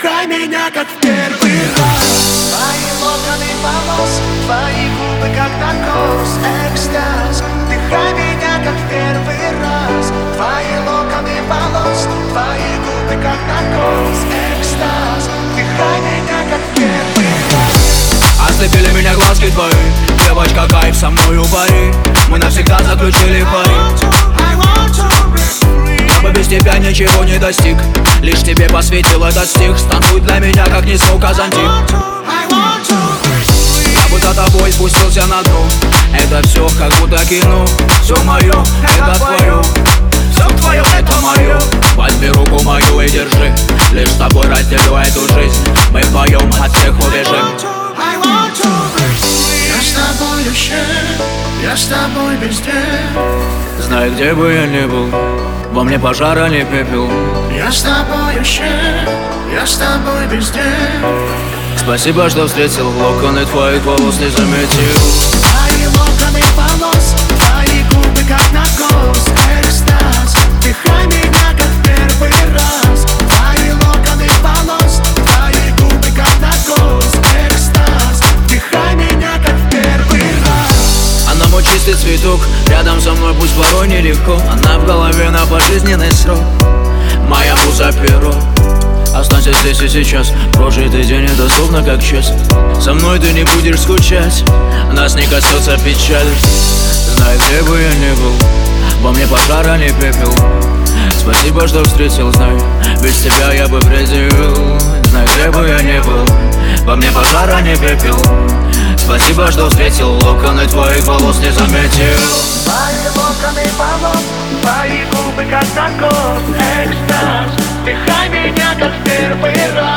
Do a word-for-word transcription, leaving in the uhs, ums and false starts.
Вдыхай меня, как в первый раз. Твои локоны волос, твои губы, как наркоз, экстаз. Вдыхай меня, как в первый раз. Твои локоны волос, твои губы, как наркоз, экстаз. Вдыхай меня, как в первый раз. Ослепили меня глазки твои, девочка, кайф со мною пари. Мы навсегда заключили пари. Я бы без тебя ничего не достиг, лишь тебе посвятил этот стих. Станцуй для меня, как несу Казантик. Я бы за тобой спустился на дно. Это все как будто кино. Все мое, это твое. Все твое, это мое. Возьми руку мою и держи. Лишь с тобой разделю эту жизнь. Мы вдвоем от всех убежим. Я с тобой вообще, я с тобой везде. Знай, где бы я ни был, во мне пожара не пепел. Я с тобой вообще, я с тобой везде. Спасибо, что встретил, локоны твоих волос не заметил. Твои локоны волос, твои губы, как наркоз, экстаз. Вдыхай меня, как в первый раз. Твои локоны волос, твои губы, как наркоз, экстаз. Вдыхай меня, как в первый раз. Она мой чистый цветок, рядом со мной пусть порой нелегко. Она в голове на пожизненный срок, моя муза перо. Останься здесь и сейчас, прожитый день недоступно как честь. Со мной ты не будешь скучать, нас не коснется печаль. Знай, где бы я ни был, во мне пожара не пепел. Спасибо, что встретил, знай, без тебя я бы предел. Знай, где бы я ни был, во мне пожара не пепел. Спасибо, что встретил, локоны твоих волос не заметил. Твои локоны волос, твои губы, как наркоз, экстаз. Вдыхай меня, как в первый раз.